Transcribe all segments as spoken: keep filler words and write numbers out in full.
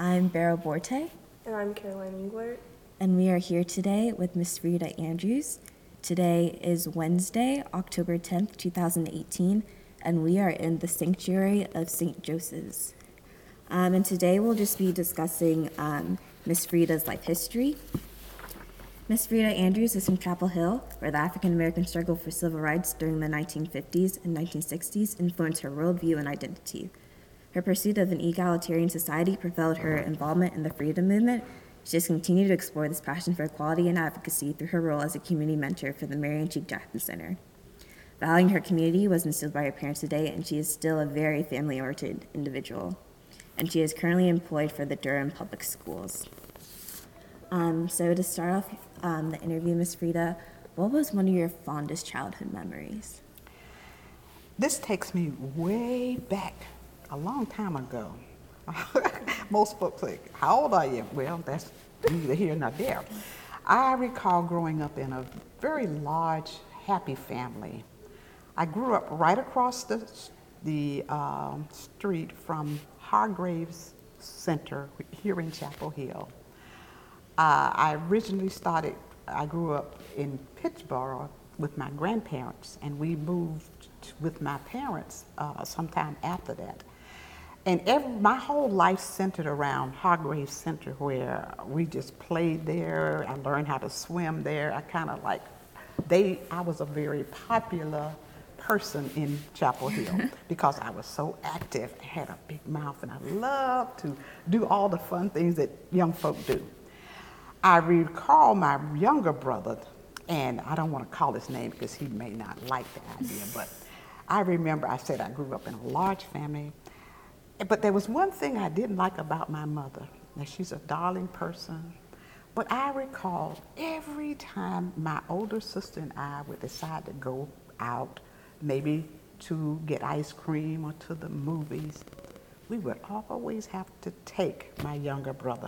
I'm Beryl Borte. And I'm Caroline Englert. And we are here today with Miss Frida Andrews. Today is Wednesday, October tenth, two thousand eighteen, and we are in the Sanctuary of Saint Joseph's. Um, and today we'll just be discussing um, Miss Frida's life history. Miss Frida Andrews is from Chapel Hill, where the African-American struggle for civil rights during the nineteen fifties and nineteen sixties influenced her worldview and identity. Her pursuit of an egalitarian society propelled her involvement in the freedom movement. She has continued to explore this passion for equality and advocacy through her role as a community mentor for the Marion Cheek Jackson Center. Valuing her community was instilled by her parents today, and she is still a very family-oriented individual. And she is currently employed for the Durham Public Schools. Um, so to start off um, the interview, Miss Frida, what was one of your fondest childhood memories? This takes me way back, a long time ago. Most folks say, how old are you? Well, that's neither here nor there. I recall growing up in a very large, happy family. I grew up right across the, the uh, street from Hargraves Center here in Chapel Hill. Uh, I originally started, I grew up in Pittsboro with my grandparents, and we moved with my parents uh, sometime after that. And every, my whole life centered around Hargraves Center, where we just played there. I learned how to swim there. I kind of like, they, I was a very popular person in Chapel Hill because I was so active. I had a big mouth, and I loved to do all the fun things that young folk do. I recall my younger brother, and I don't want to call his name because he may not like the idea, but I remember I said I grew up in a large family, but there was one thing I didn't like about my mother. Now, she's a darling person, but I recall every time my older sister and I would decide to go out, maybe to get ice cream or to the movies, we would always have to take my younger brother.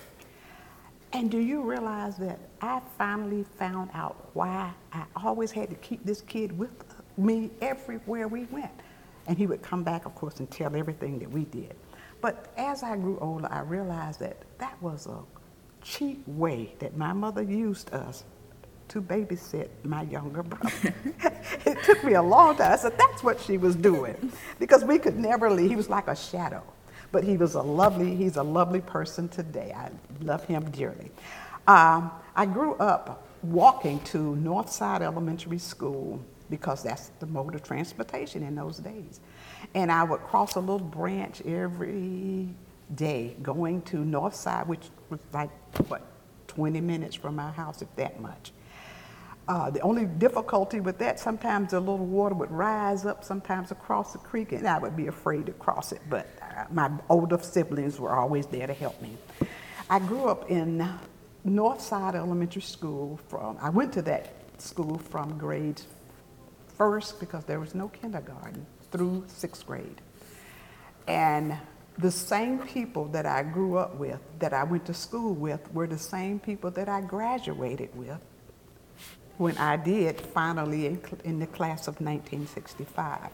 And do you realize that I finally found out why I always had to keep this kid with me everywhere we went? And he would come back, of course, and tell everything that we did. But as I grew older, I realized that that was a cheap way that my mother used us to babysit my younger brother. It took me a long time. I said, that's what she was doing, because we could never leave. He was like a shadow. But he was a lovely, he's a lovely person today. I love him dearly. Um, I grew up walking to Northside Elementary School because that's the mode of transportation in those days. And I would cross a little branch every day going to Northside, which was like, what, twenty minutes from my house, if that much. Uh, the only difficulty with that, sometimes a little water would rise up, sometimes across the creek, and I would be afraid to cross it, but uh, my older siblings were always there to help me. I grew up in Northside Elementary School from, I went to that school from grades first, because there was no kindergarten, through sixth grade. And the same people that I grew up with, that I went to school with, were the same people that I graduated with when I did finally in, in the class of nineteen sixty-five.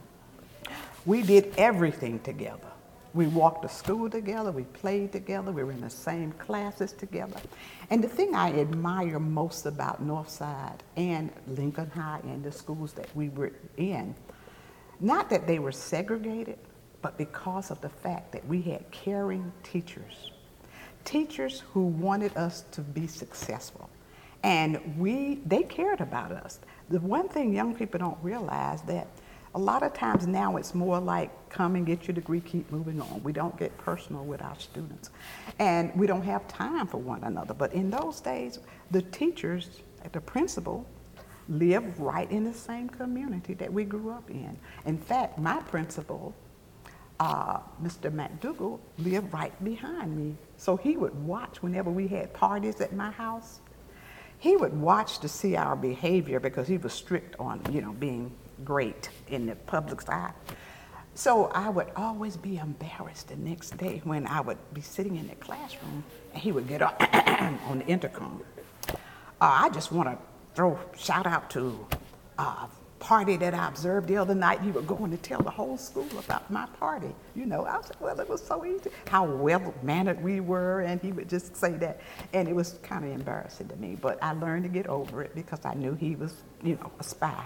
We did everything together. We walked to school together, we played together, we were in the same classes together. And the thing I admire most about Northside and Lincoln High and the schools that we were in, not that they were segregated, but because of the fact that we had caring teachers. Teachers who wanted us to be successful. And we, they cared about us. The one thing young people don't realize that a lot of times now it's more like come and get your degree, keep moving on. We don't get personal with our students. And we don't have time for one another. But in those days, the teachers, the principal, lived right in the same community that we grew up in. In fact, my principal, uh, Mister McDougall, lived right behind me. So he would watch whenever we had parties at my house. He would watch to see our behavior because he was strict on, you know, being great in the public's eye. So I would always be embarrassed the next day when I would be sitting in the classroom and he would get up on the intercom. Uh, I just want to throw shout out to uh, party that I observed the other night, you were going to tell the whole school about my party. You know, I said, well, it was so easy. How well-mannered we were, and he would just say that. And it was kind of embarrassing to me, but I learned to get over it because I knew he was, you know, a spy.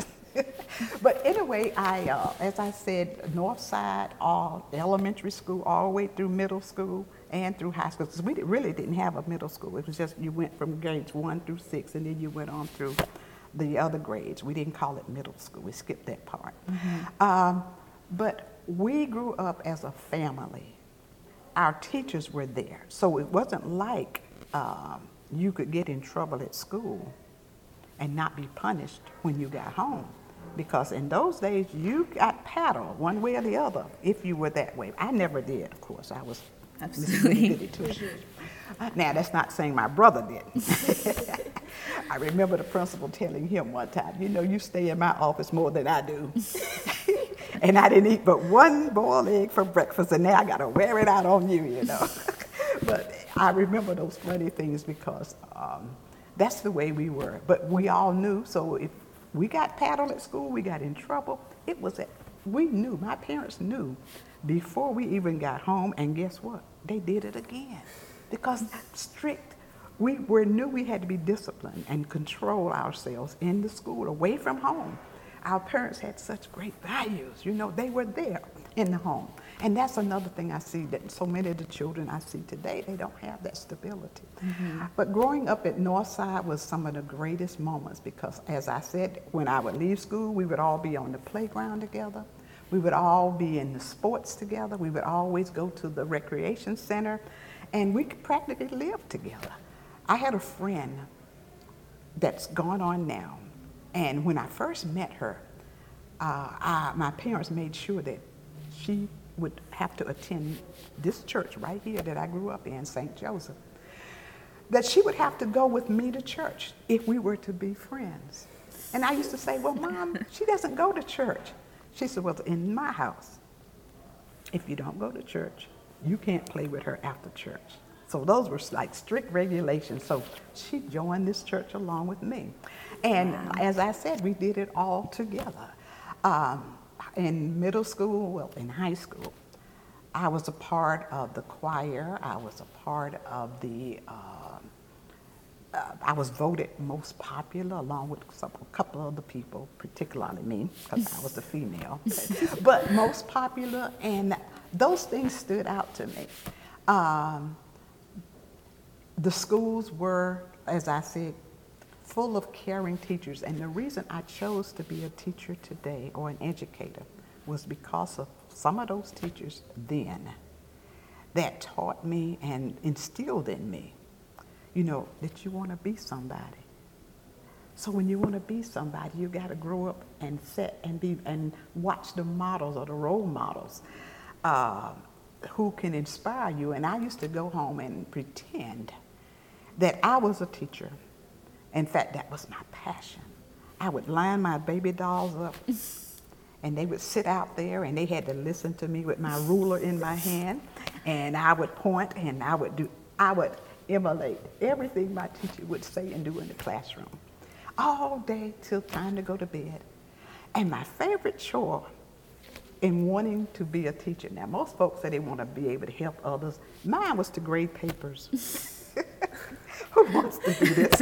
But anyway, I, uh, as I said, Northside, all elementary school, all the way through middle school and through high school. Because we really didn't have a middle school. It was just you went from grades one through six, and then you went on through the other grades. We didn't call it middle school. We skipped that part. Mm-hmm. um, but we grew up as a family. Our teachers were there. So it wasn't like um, you could get in trouble at school and not be punished when you got home. Because in those days, you got paddled one way or the other if you were that way. I never did, of course. I was absolutely. Now, that's not saying my brother didn't. I remember the principal telling him one time, you know, you stay in my office more than I do. And I didn't eat but one boiled egg for breakfast, and now I got to wear it out on you, you know. But I remember those funny things because um, that's the way we were. But we all knew, so if we got paddled at school, we got in trouble, it was, at, we knew, my parents knew before we even got home, and guess what? They did it again. Because strict, we were, knew we had to be disciplined and control ourselves in the school, away from home. Our parents had such great values, you know, they were there in the home. And that's another thing I see, that so many of the children I see today, they don't have that stability. Mm-hmm. But growing up at Northside was some of the greatest moments because, as I said, when I would leave school, we would all be on the playground together. We would all be in the sports together. We would always go to the recreation center, and we could practically live together. I had a friend that's gone on now, and when I first met her, uh, I, my parents made sure that she would have to attend this church right here that I grew up in, Saint Joseph, that she would have to go with me to church if we were to be friends. And I used to say, well, Mom, she doesn't go to church. She said, well, in my house, if you don't go to church, you can't play with her after church. So those were like strict regulations. So she joined this church along with me. And wow. As I said, we did it all together. Um, in middle school, well, in high school, I was a part of the choir. I was a part of the, uh, uh, I was voted most popular along with some, a couple of other people, particularly me, because I was a female, but most popular, and those things stood out to me. Um, the schools were, as I said, full of caring teachers, and the reason I chose to be a teacher today or an educator was because of some of those teachers then that taught me and instilled in me, you know, that you want to be somebody. So when you want to be somebody, you got to grow up and set and be and watch the models or the role models uh, who can inspire you. And I used to go home and pretend that I was a teacher. In fact, that was my passion. I would line my baby dolls up, and they would sit out there, and they had to listen to me with my ruler in my hand, and I would point, and I would do, I would emulate everything my teacher would say and do in the classroom, all day till time to go to bed. And my favorite chore in wanting to be a teacher, now most folks say they want to be able to help others. Mine was to grade papers. Who wants to do this?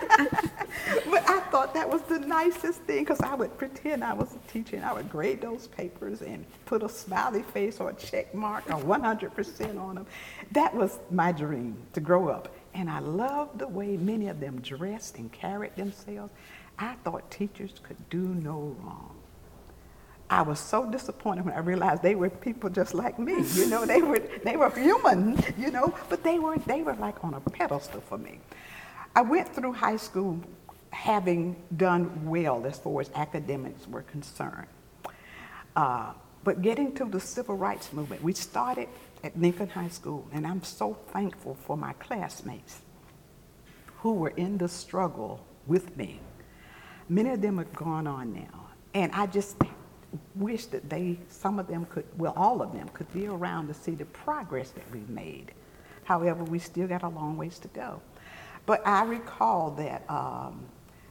But I thought that was the nicest thing because I would pretend I was a teacher and I would grade those papers and put a smiley face or a check mark or one hundred percent on them. That was my dream, to grow up. And I loved the way many of them dressed and carried themselves. I thought teachers could do no wrong. I was so disappointed when I realized they were people just like me. You know, they were they were human, you know, but they were they were like on a pedestal for me. I went through high school having done well as far as academics were concerned. Uh, but getting to the civil rights movement, we started at Lincoln High School, and I'm so thankful for my classmates who were in the struggle with me. Many of them have gone on now, and I just wish that they, some of them could, well, all of them could be around to see the progress that we've made. However, we still got a long ways to go. But I recall that um,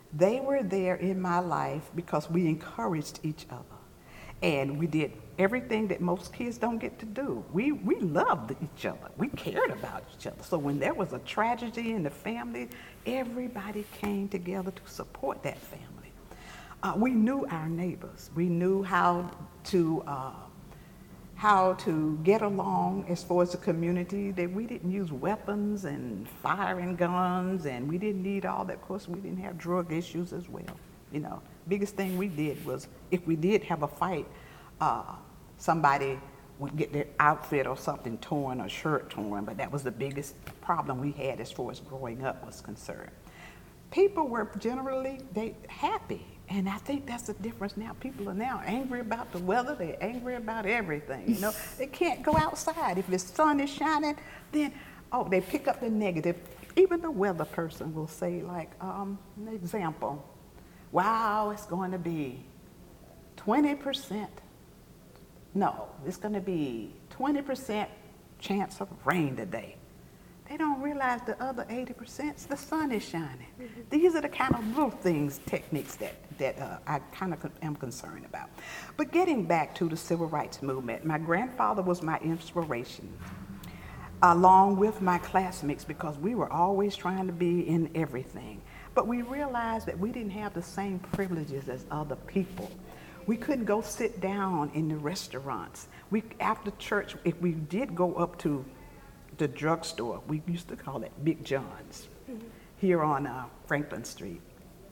They were there in my life because we encouraged each other. And we did everything that most kids don't get to do. We, we loved each other. We cared about each other. So when there was a tragedy in the family, everybody came together to support that family. Uh, we knew our neighbors. We knew how to uh, how to get along as far as the community. That we didn't use weapons and firing guns, and we didn't need all that. Of course, we didn't have drug issues as well. You know, biggest thing we did was if we did have a fight, uh, somebody would get their outfit or something torn or shirt torn. But that was the biggest problem we had as far as growing up was concerned. People were generally they happy. And I think that's the difference now. People are now angry about the weather. They're angry about everything. You know, they can't go outside. If the sun is shining, then, oh, they pick up the negative. Even the weather person will say, like, um, an example, wow, it's going to be twenty percent. No, it's going to be twenty percent chance of rain today. They don't realize the other eighty percent, the sun is shining. Mm-hmm. These are the kind of little things, techniques that, that uh, I kind of am concerned about. But getting back to the civil rights movement, my grandfather was my inspiration, along with my classmates, because we were always trying to be in everything. But we realized that we didn't have the same privileges as other people. We couldn't go sit down in the restaurants. We, after church, if we did go up to the drugstore, we used to call it Big John's, mm-hmm. here on uh, Franklin Street.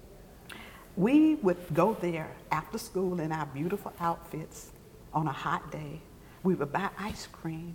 We would go there after school in our beautiful outfits on a hot day. We would buy ice cream,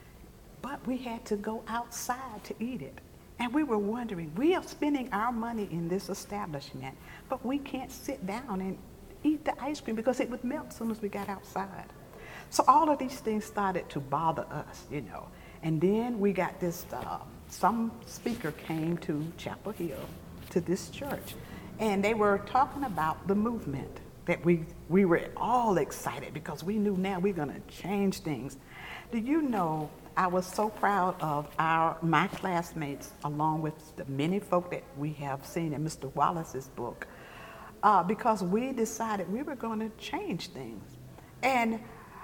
but we had to go outside to eat it. And we were wondering, we are spending our money in this establishment, but we can't sit down and eat the ice cream because it would melt as soon as we got outside. So all of these things started to bother us, you know. And then we got this, uh, some speaker came to Chapel Hill, to this church, and they were talking about the movement that we, we were all excited because we knew now we're gonna change things. Do you know, I was so proud of our, my classmates, along with the many folk that we have seen in Mister Wallace's book, uh, because we decided we were gonna change things. And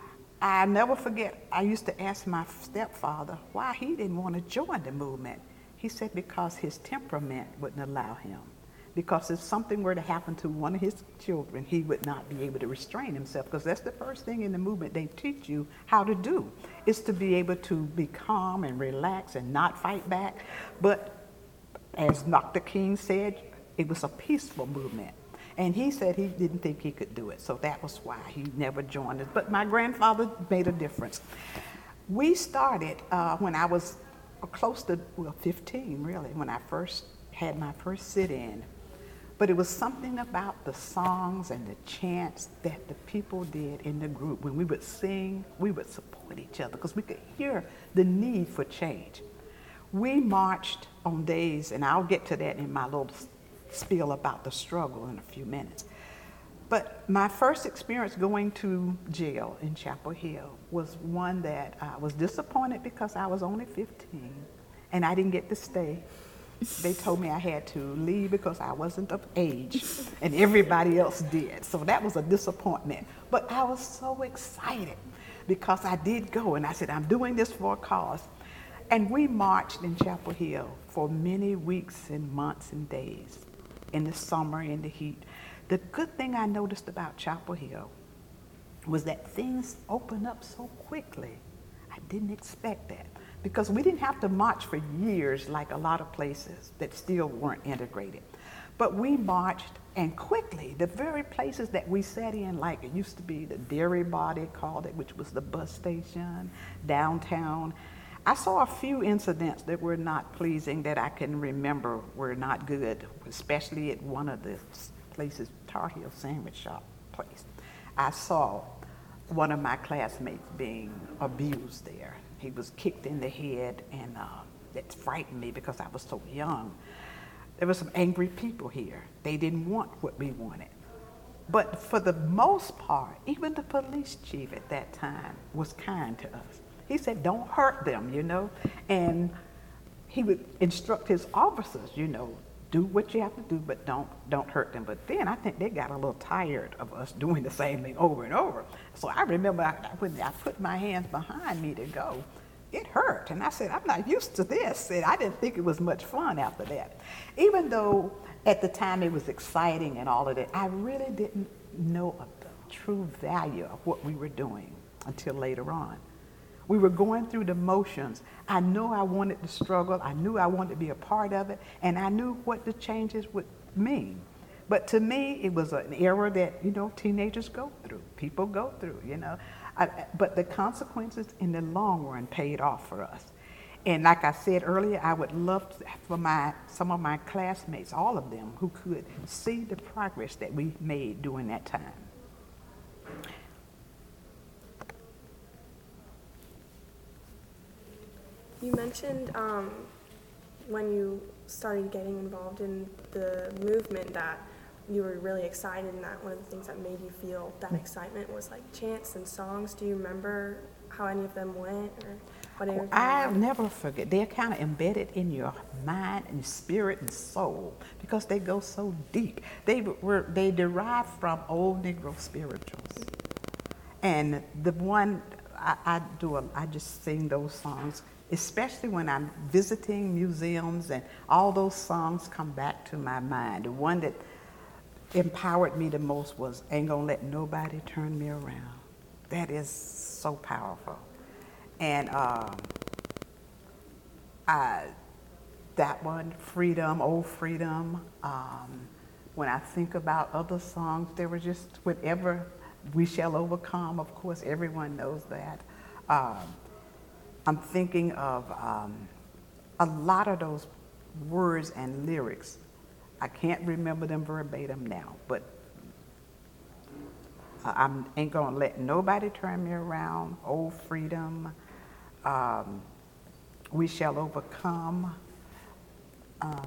I never forget, I used to ask my stepfather why he didn't want to join the movement. He said because his temperament wouldn't allow him. Because if something were to happen to one of his children, he would not be able to restrain himself, because that's the first thing in the movement they teach you how to do, is to be able to be calm and relax and not fight back. But as Doctor King said, it was a peaceful movement. And he said he didn't think he could do it, so that was why he never joined us. But my grandfather made a difference. We started uh, when I was close to, well, fifteen, really, when I first had my first sit-in. But it was something about the songs and the chants that the people did in the group. When we would sing, we would support each other because we could hear the need for change. We marched on days, and I'll get to that in my little spiel about the struggle in a few minutes. But my first experience going to jail in Chapel Hill was one that I was disappointed because I was only fifteen and I didn't get to stay. They told me I had to leave because I wasn't of age and everybody else did. So that was a disappointment. But I was so excited because I did go, and I said, I'm doing this for a cause. And we marched in Chapel Hill for many weeks and months and days. In the summer, in the heat. The good thing I noticed about Chapel Hill was that things opened up so quickly. I didn't expect that, because we didn't have to march for years like a lot of places that still weren't integrated. But we marched, and quickly, the very places that we sat in, like it used to be the dairy bar, they called it, which was the bus station, downtown. I saw a few incidents that were not pleasing that I can remember were not good, especially at one of the places, Tar Heel Sandwich Shop place. I saw one of my classmates being abused there. He was kicked in the head, and uh, that frightened me because I was so young. There were some angry people here. They didn't want what we wanted. But for the most part, even the police chief at that time was kind to us. He said, don't hurt them, you know, and he would instruct his officers, you know, do what you have to do, but don't don't hurt them. But then I think they got a little tired of us doing the same thing over and over. So I remember I, when I put my hands behind me to go, it hurt. And I said, I'm not used to this. And I didn't think it was much fun after that. Even though at the time it was exciting and all of that, I really didn't know the true value of what we were doing until later on. We were going through the motions. I knew I wanted to struggle. I knew I wanted to be a part of it. And I knew what the changes would mean. But to me, it was an era that, you know, teenagers go through. People go through, you know. I, but the consequences in the long run paid off for us. And like I said earlier, I would love to, for my some of my classmates, all of them, who could see the progress that we made during that time. You mentioned um, when you started getting involved in the movement that you were really excited, and that one of the things that made you feel that excitement was like chants and songs. Do you remember how any of them went, or what? Oh, I'll never forget. They're kind of embedded in your mind and spirit and soul because they go so deep. They were they derive from old Negro spirituals, and the one I, I do, a, I just sing those songs. Especially when I'm visiting museums, and all those songs come back to my mind. The one that empowered me the most was Ain't Gonna Let Nobody Turn Me Around. That is so powerful. And um, I, that one, Freedom, Old Freedom. Um, when I think about other songs, they were just whatever, We Shall Overcome, of course, everyone knows that. Um, I'm thinking of um, a lot of those words and lyrics. I can't remember them verbatim now, but I ain't gonna let nobody turn me around. Old Freedom, um, We Shall Overcome. Um,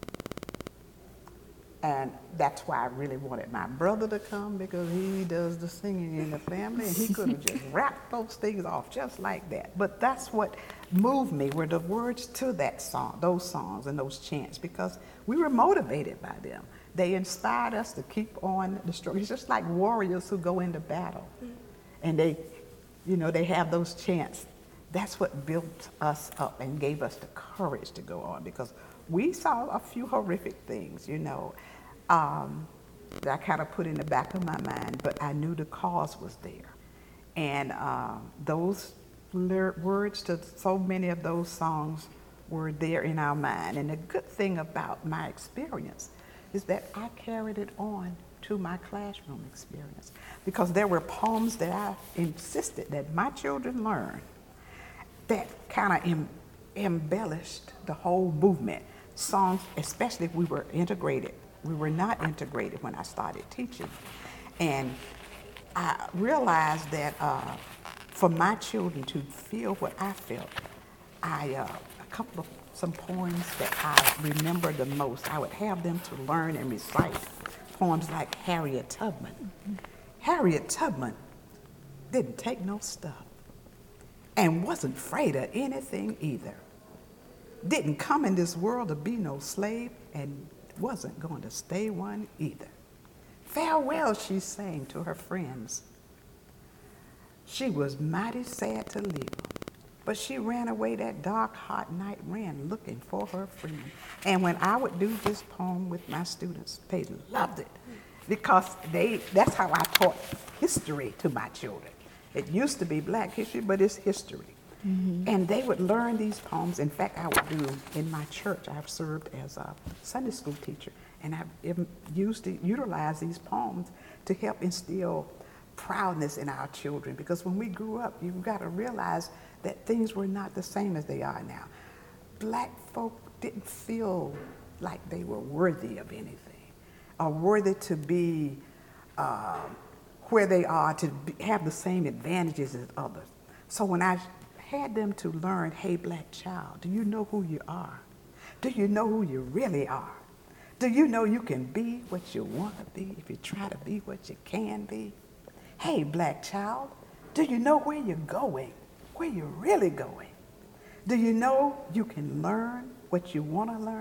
and that's why I really wanted my brother to come, because he does the singing in the family, and he could have just rapped those things off just like that. But that's what moved me, were the words to that song, those songs and those chants, because we were motivated by them. They inspired us to keep on the struggle. It's just like warriors who go into battle, and they, you know, they have those chants. That's what built us up and gave us the courage to go on, because we saw a few horrific things, you know, um, that I kind of put in the back of my mind, but I knew the cause was there. And um, those lyric words to so many of those songs were there in our mind. And the good thing about my experience is that I carried it on to my classroom experience, because there were poems that I insisted that my children learn that kind of em- embellished the whole movement. Songs, especially if we were integrated. We were not integrated when I started teaching. And I realized that uh, for my children to feel what I felt, I, uh, a couple of, some poems that I remember the most, I would have them to learn and recite poems like Harriet Tubman. Mm-hmm. Harriet Tubman didn't take no stuff and wasn't afraid of anything either. Didn't come in this world to be no slave, and wasn't going to stay one either. Farewell, she sang to her friends. She was mighty sad to leave them, but she ran away that dark, hot night, ran looking for her friend. And when I would do this poem with my students, they loved it, because they, that's how I taught history to my children. It used to be Black history, but it's history. Mm-hmm. And they would learn these poems. In fact, I would do in my church. I've served as a Sunday school teacher, and I've used to utilize these poems to help instill proudness in our children. Because when we grew up, you've got to realize that things were not the same as they are now. Black folk didn't feel like they were worthy of anything, or worthy to be uh, where they are, to be, have the same advantages as others. So when I had them to learn, hey, Black child, do you know who you are? Do you know who you really are? Do you know you can be what you want to be if you try to be what you can be? Hey, Black child, do you know where you're going, where you're really going? Do you know you can learn what you want to learn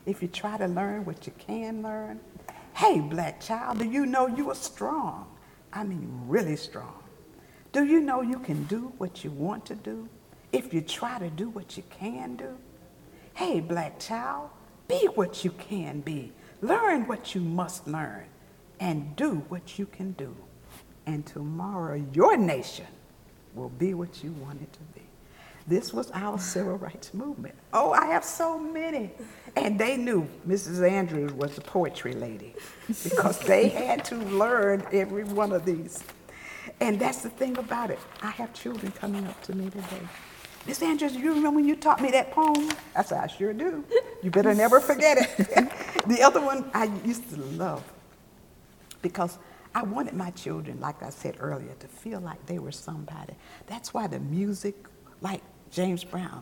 if you try to learn what you can learn. Hey, black child, do you know you are strong? I mean, really strong. Do you know you can do what you want to do if you try to do what you can do? Hey, black child, be what you can be. Learn what you must learn and do what you can do. And tomorrow, your nation will be what you want it to be. This was our civil rights movement. Oh, I have so many. And they knew Missus Andrews was the poetry lady because they had to learn every one of these. And that's the thing about it. I have children coming up to me today. Miss Andrews, you remember when you taught me that poem? I said, I sure do. You better never forget it. The other one I used to love because I wanted my children, like I said earlier, to feel like they were somebody. That's why the music, like James Brown,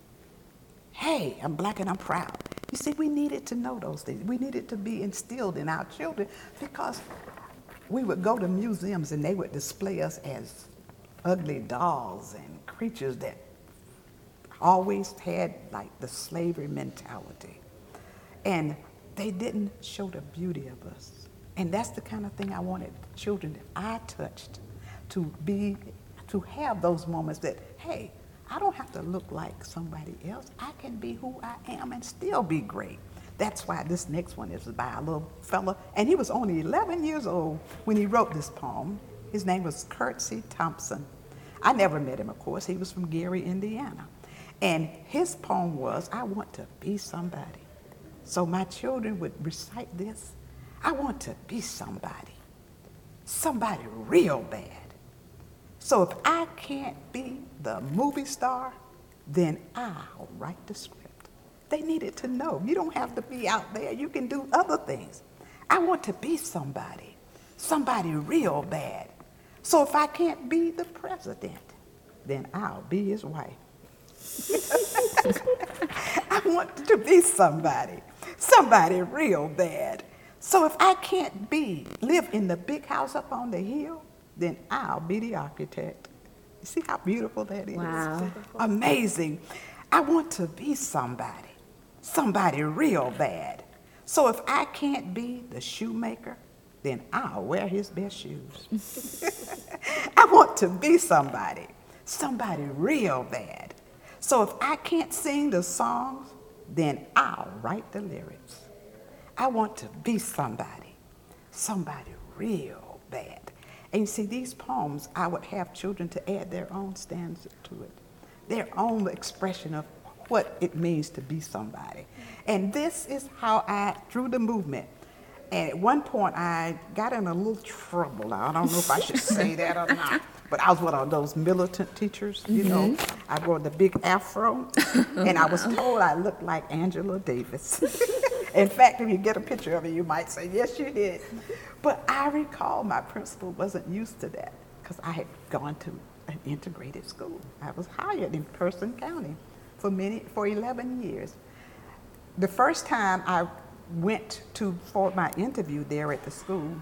hey, I'm black and I'm proud. You see, we needed to know those things. We needed to be instilled in our children because we would go to museums and they would display us as ugly dolls and creatures that always had like the slavery mentality. And they didn't show the beauty of us. And that's the kind of thing I wanted children that I touched to be, to have those moments that, hey, I don't have to look like somebody else. I can be who I am and still be great. That's why this next one is by a little fella, and he was only eleven years old when he wrote this poem. His name was Curtsy Thompson. I never met him, of course. He was from Gary, Indiana. And his poem was, I want to be somebody. So my children would recite this. I want to be somebody, somebody real bad. So if I can't be the movie star, then I'll write the script. They needed to know. You don't have to be out there. You can do other things. I want to be somebody, somebody real bad. So if I can't be the president, then I'll be his wife. I want to be somebody, somebody real bad. So if I can't be, live in the big house up on the hill, then I'll be the architect. You see how beautiful that is? Wow. Amazing. I want to be somebody, somebody real bad. So if I can't be the shoemaker, then I'll wear his best shoes. I want to be somebody, somebody real bad. So if I can't sing the songs, then I'll write the lyrics. I want to be somebody, somebody real bad. And you see, these poems, I would have children to add their own stanza to it, their own expression of what it means to be somebody. And this is how I, through the movement, and at one point I got in a little trouble. I don't know if I should say that or not, but I was one of those militant teachers, you mm-hmm. know. I wore the big afro, and I was told I looked like Angela Davis. In fact, if you get a picture of it, you might say, yes, you did. But I recall my principal wasn't used to that because I had gone to an integrated school. I was hired in Person County for many, for eleven years. The first time I went to, for my interview there at the school,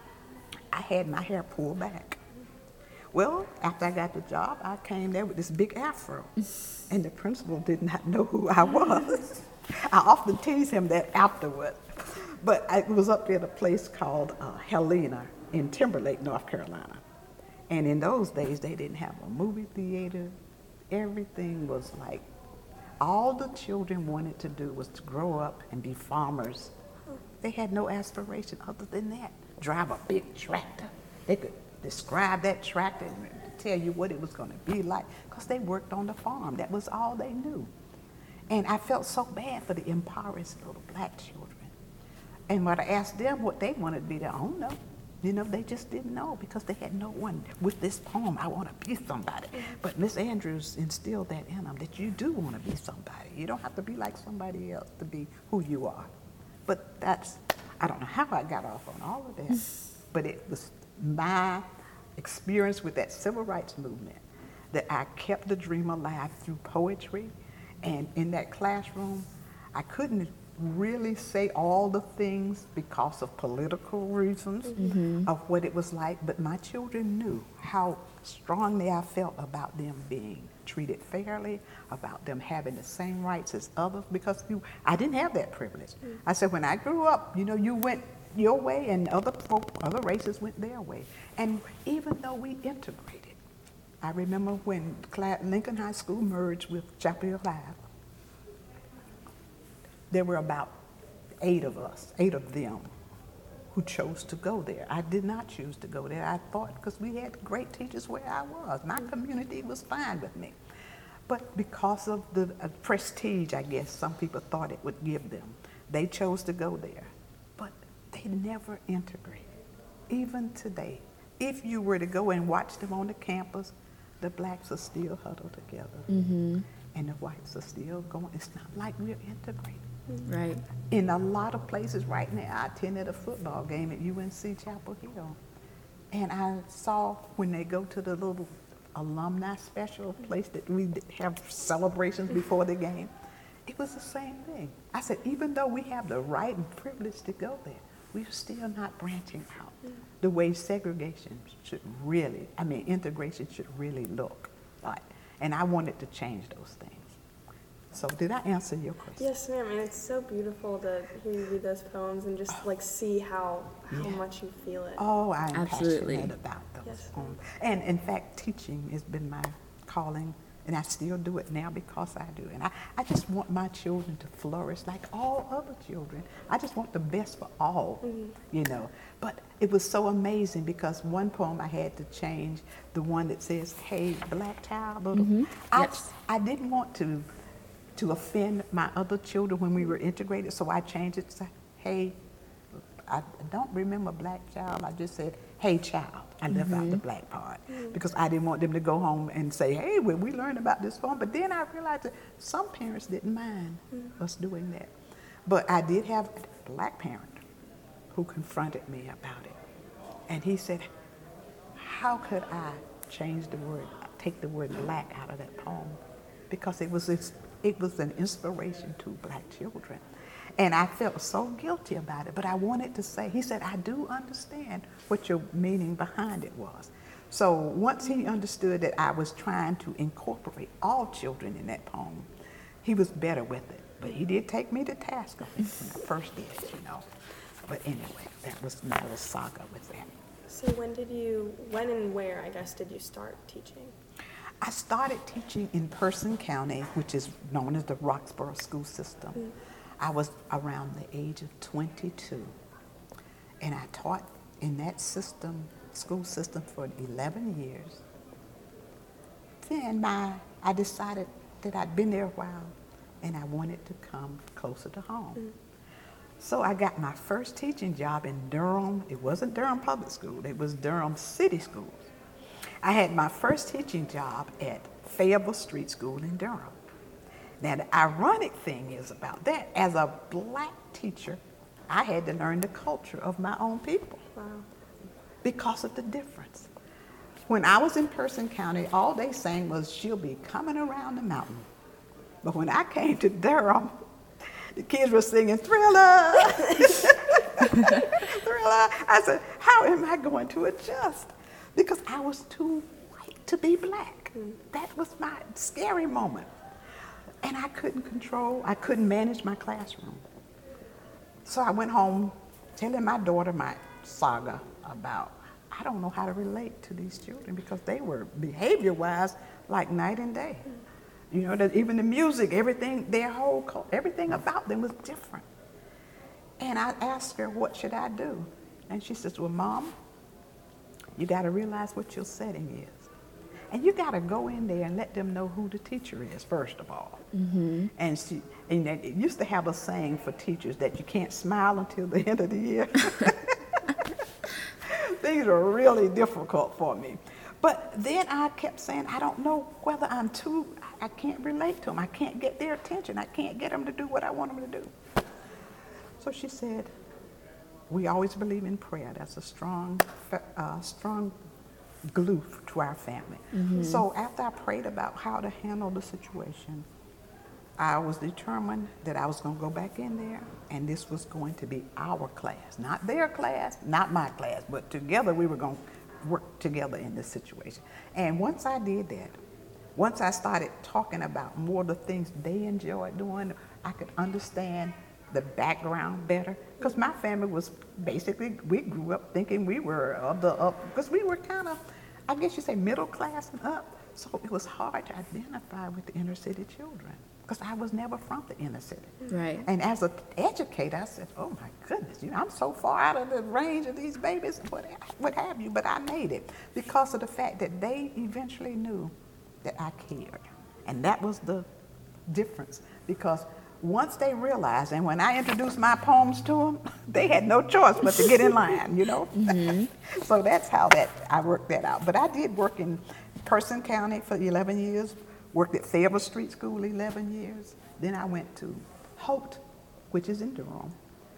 I had my hair pulled back. Well, after I got the job, I came there with this big afro, and the principal did not know who I was. I often tease him that afterward, but I was up at a place called uh, Helena in Timberlake, North Carolina. And in those days, they didn't have a movie theater. Everything was like, all the children wanted to do was to grow up and be farmers. They had no aspiration other than that. Drive a big tractor. They could describe that tractor and tell you what it was going to be like because they worked on the farm. That was all they knew. And I felt so bad for the impoverished little black children. And when I asked them what they wanted to be, they don't know. You know, they just didn't know because they had no one with this poem, I want to be somebody. But Miss Andrews instilled that in them, that you do want to be somebody. You don't have to be like somebody else to be who you are. But that's, I don't know how I got off on all of that, but it was my experience with that civil rights movement that I kept the dream alive through poetry. And in that classroom, I couldn't really say all the things because of political reasons Mm-hmm. of what it was like, but my children knew how strongly I felt about them being treated fairly, about them having the same rights as others, because you, I didn't have that privilege. I said, when I grew up, you know, you went your way and other folk, other races went their way. And even though we integrated, I remember when Cla- Lincoln High School merged with Chapel Hill Live, there were about eight of us, eight of them, who chose to go there. I did not choose to go there. I thought, because we had great teachers where I was. My community was fine with me. But because of the uh, prestige, I guess, some people thought it would give them, they chose to go there. But they never integrated. Even today, if you were to go and watch them on the campus, the blacks are still huddled together. Mm-hmm. And the whites are still going. It's not like we're integrated. Right. In a lot of places right now, I attended a football game at U N C Chapel Hill, and I saw when they go to the little alumni special place that we have celebrations before the game, it was the same thing. I said, even though we have the right and privilege to go there, we're still not branching out the way segregation should really, I mean, integration should really look like. And I wanted to change those things. So did I answer your question? Yes, ma'am, and it's so beautiful to hear you read those poems and just like see how how Yeah. much you feel it. Oh, I'm Absolutely. passionate about those Yes. poems. And in fact, teaching has been my calling, and I still do it now because I do. And I, I just want my children to flourish like all other children. I just want the best for all, you know. But it was so amazing because one poem I had to change, the one that says, hey, black child, little. Mhm. I, Yes. I didn't want to to offend my other children when we were integrated, so I changed it to say, hey, I don't remember black child, I just said, hey child. I left out the black part because I didn't want them to go home and say, hey, well, we learned about this poem. But then I realized that some parents didn't mind us doing that. But I did have a black parent who confronted me about it. And he said, how could I change the word, take the word black out of that poem? Because it was this, it was an inspiration to black children. And I felt so guilty about it, but I wanted to say, he said, I do understand what your meaning behind it was. So once he understood that I was trying to incorporate all children in that poem, he was better with it. But he did take me to task on it when I first did it, you know. But anyway, that was my little saga with that. So when did you, when and where, I guess, did you start teaching? I started teaching in Person County, which is known as the Roxborough School System. Mm. I was around the age of twenty-two, and I taught in that system, school system, for eleven years. Then my, I decided that I'd been there a while, and I wanted to come closer to home. Mm. So I got my first teaching job in Durham. It wasn't Durham Public School, it was Durham City Schools. I had my first teaching job at Fayetteville Street School in Durham. Now, the ironic thing is about that, as a black teacher, I had to learn the culture of my own people. Wow. Because of the difference. When I was in Person County, all they sang was, she'll be coming around the mountain. But when I came to Durham, the kids were singing Thriller, Thriller. I said, how am I going to adjust? Because I was too white to be black. Mm. That was my scary moment. And I couldn't control, I couldn't manage my classroom. So I went home telling my daughter my saga about, I don't know how to relate to these children because they were behavior-wise like night and day. Mm. You know, that even the music, everything, their whole, everything about them was different. And I asked her, what should I do? And she says, well, Mom, you got to realize what your setting is. And you got to go in there and let them know who the teacher is, first of all. Mm-hmm. And she, and it used to have a saying for teachers that you can't smile until the end of the year. Things are really difficult for me. But then I kept saying, I don't know whether I'm too, I can't relate to them. I can't get their attention. I can't get them to do what I want them to do. So she said, we always believe in prayer. That's a strong, uh, strong glue to our family. Mm-hmm. So after I prayed about how to handle the situation, I was determined that I was going to go back in there, and this was going to be our class, not their class, not my class, but together we were going to work together in this situation. And once I did that, once I started talking about more of the things they enjoyed doing, I could understand the background better. Because my family was basically, we grew up thinking we were of the up, because we were kind of, I guess you say middle class and up. So it was hard to identify with the inner city children, because I was never from the inner city. Right. And as an educator, I said, oh my goodness, you know, I'm so far out of the range of these babies, what, what have you, but I made it because of the fact that they eventually knew that I cared. And that was the difference, because once they realized, and when I introduced my poems to them, they had no choice but to get in line, you know? Mm-hmm. So that's how that I worked that out. But I did work in Person County for eleven years, worked at Fayetteville Street School eleven years. Then I went to Holt, which is in Durham,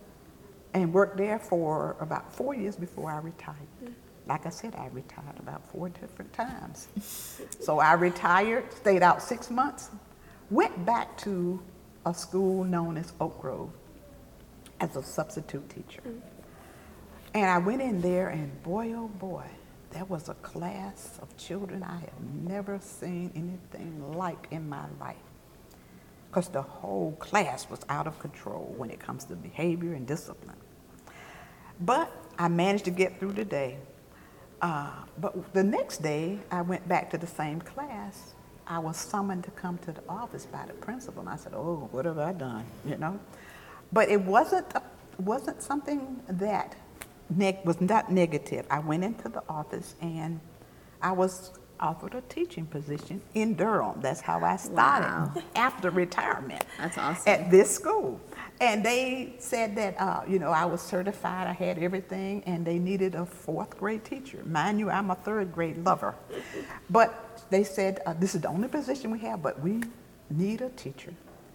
and worked there for about four years before I retired. Mm-hmm. Like I said, I retired about four different times. So I retired, stayed out six months, went back to a school known as Oak Grove as a substitute teacher. Mm-hmm. And I went in there, and boy, oh boy, there was a class of children I have never seen anything like in my life. Because the whole class was out of control when it comes to behavior and discipline. But I managed to get through the day. Uh, but the next day, I went back to the same class. I was summoned to come to the office by the principal, and I said, oh, what have I done, you know? But it wasn't, a, wasn't something that neg- was not negative. I went into the office, and I was offered a teaching position in Durham. That's how I started. Wow. After retirement. That's awesome. At this school. And they said that, uh, you know, I was certified, I had everything, and they needed a fourth grade teacher. Mind you, I'm a third grade lover. But they said, uh, this is the only position we have, but we need a teacher.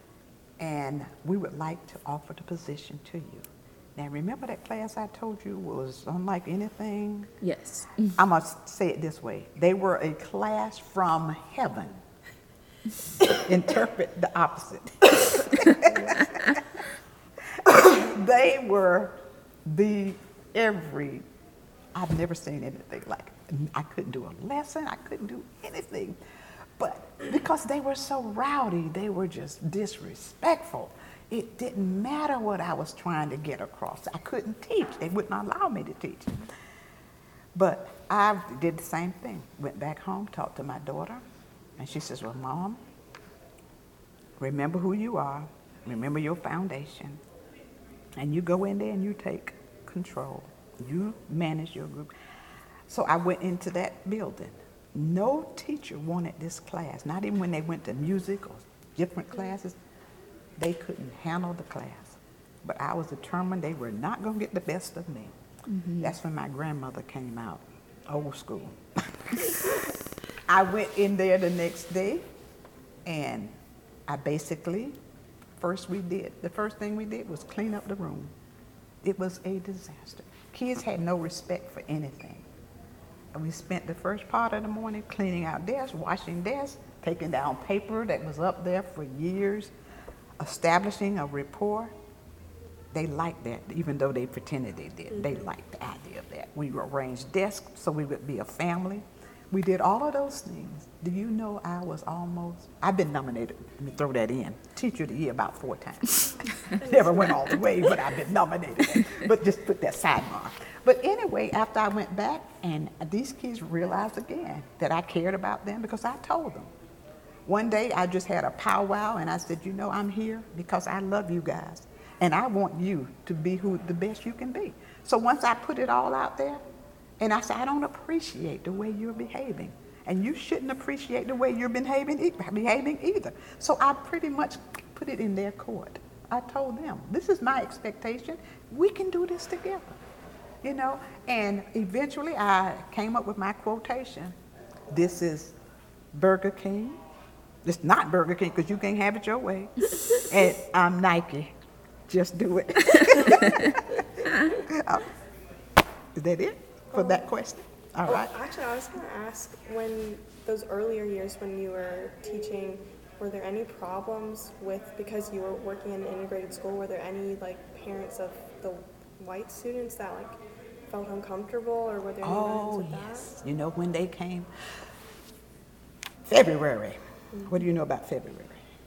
And we would like to offer the position to you. Now, remember that class I told you was unlike anything? Yes. I must say it this way. They were a class from heaven. Interpret the opposite. They were the every, I've never seen anything like it. I couldn't do a lesson, I couldn't do anything. But because they were so rowdy, they were just disrespectful. It didn't matter what I was trying to get across. I couldn't teach. They wouldn't allow me to teach. But I did the same thing. Went back home, talked to my daughter, and she says, well, Mom, remember who you are. Remember your foundation. And you go in there and you take control. You manage your group. So I went into that building. No teacher wanted this class, not even when they went to music or different classes. They couldn't handle the class. But I was determined they were not going to get the best of me. Mm-hmm. That's when my grandmother came out, old school. I went in there the next day, and I basically, first we did, the first thing we did was clean up the room. It was a disaster. Kids had no respect for anything. And we spent the first part of the morning cleaning out desks, washing desks, taking down paper that was up there for years, establishing a rapport. They liked that, even though they pretended they did. Mm-hmm. They liked the idea of that. We arranged desks so we would be a family. We did all of those things. Do you know I was almost, I've been nominated, let me throw that in, Teacher of the Year about four times. Never went all the way, but I've been nominated. But just put that sidebar. But anyway, after I went back, and these kids realized again that I cared about them because I told them. One day I just had a powwow, and I said, you know, I'm here because I love you guys. And I want you to be who the best you can be. So once I put it all out there, and I said, I don't appreciate the way you're behaving. And you shouldn't appreciate the way you're behaving, behaving either. So I pretty much put it in their court. I told them, this is my expectation. We can do this together. You know, and eventually I came up with my quotation. This is Burger King. It's not Burger King because you can't have it your way. And I'm Nike. Just do it. uh, is that it for that question? All well, right. Actually, I was going to ask, when those earlier years when you were teaching were there any problems with, because you were working in an integrated school, were there any like parents of the white students that like felt uncomfortable, or were there any Oh, run-ins with yes. You know, when they came, February. Mm-hmm. What do you know about February?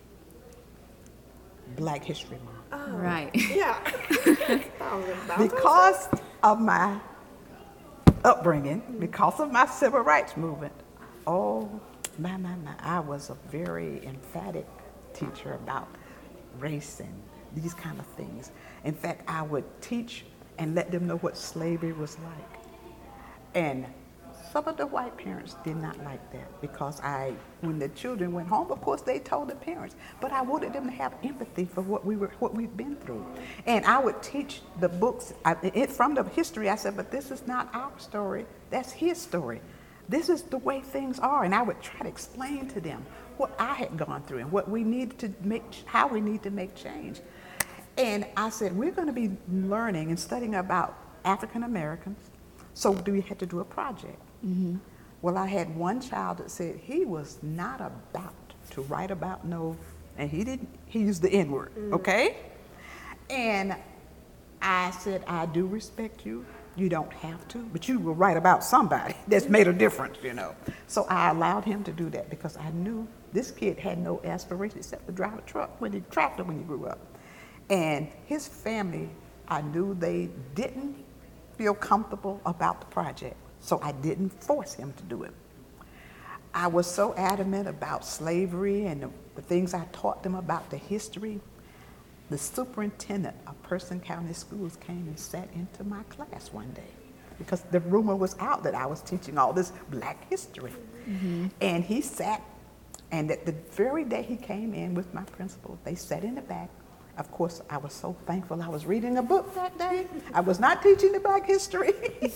Black History Month. that? Oh, Right. yeah. That was about to Because of my upbringing, because of my civil rights movement, oh, my, my, my, I was a very emphatic teacher about race and these kind of things. In fact, I would teach and let them know what slavery was like. And some of the white parents did not like that, because I, when the children went home, of course they told the parents, but I wanted them to have empathy for what we were, what we've been through. And I would teach the books I, it, from the history. I said, but this is not our story, that's his story. This is the way things are. And I would try to explain to them what I had gone through and what we needed to make, how we need to make change. And I said, we're going to be learning and studying about African Americans, so do we have to do a project? Mm-hmm. Well, I had one child that said he was not about to write about no, and he didn't, he used the N-word, mm. okay? And I said, I do respect you. You don't have to, but you will write about somebody that's made a difference, you know. So I allowed him to do that, because I knew this kid had no aspiration except to drive a truck, when he tractor when he grew up. And his family, I knew they didn't feel comfortable about the project, so I didn't force him to do it. I was so adamant about slavery and the, the things I taught them about the history. The superintendent of Person County Schools came and sat into my class one day, because the rumor was out that I was teaching all this black history. Mm-hmm. And he sat, and at the very day he came in with my principal, they sat in the back. Of course, I was so thankful I was reading a book that day. I was not teaching the black history.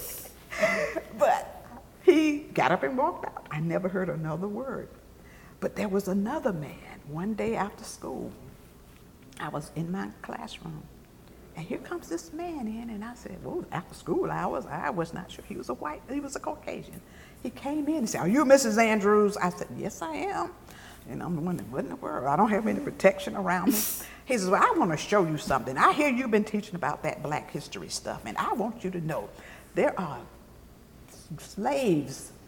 But he got up and walked out. I never heard another word. But there was another man, one day after school. I was in my classroom, and here comes this man in, and I said, well, after school hours, I was not sure. He was a white, he was a Caucasian. He came in and said, are you Missus Andrews? I said, yes, I am. And I'm wondering, what in the world? I don't have any protection around me. He says, well, I want to show you something. I hear you've been teaching about that black history stuff, and I want you to know there are slaves'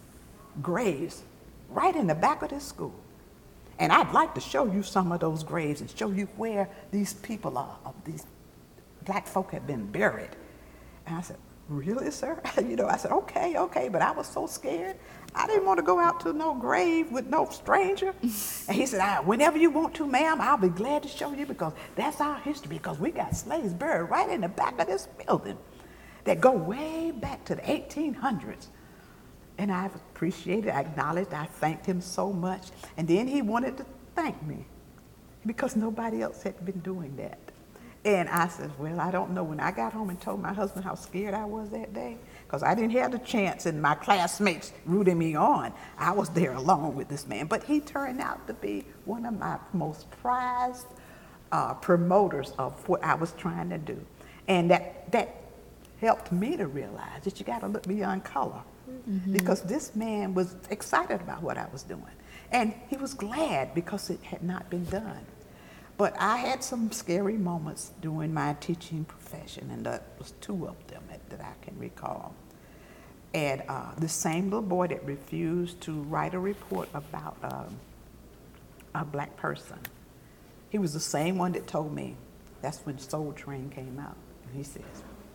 graves right in the back of this school. And I'd like to show you some of those graves and show you where these people are, of these black folk have been buried. And I said, really, sir? You know, I said, okay, okay, but I was so scared. I didn't want to go out to no grave with no stranger. And he said, ah, whenever you want to, ma'am, I'll be glad to show you, because that's our history, because we got slaves buried right in the back of this building that go way back to the eighteen hundreds. And I appreciated, I acknowledged, I thanked him so much. And then he wanted to thank me, because nobody else had been doing that. And I said, well, I don't know. When I got home and told my husband how scared I was that day, because I didn't have the chance and my classmates rooting me on, I was there alone with this man. But he turned out to be one of my most prized uh, promoters of what I was trying to do. And that, that helped me to realize that you got to look beyond color. Mm-hmm. Because this man was excited about what I was doing. And he was glad, because it had not been done. But I had some scary moments during my teaching profession, and that was two of them that, that I can recall. And uh, the same little boy that refused to write a report about um, a black person, he was the same one that told me, that's when Soul Train came out. And he says,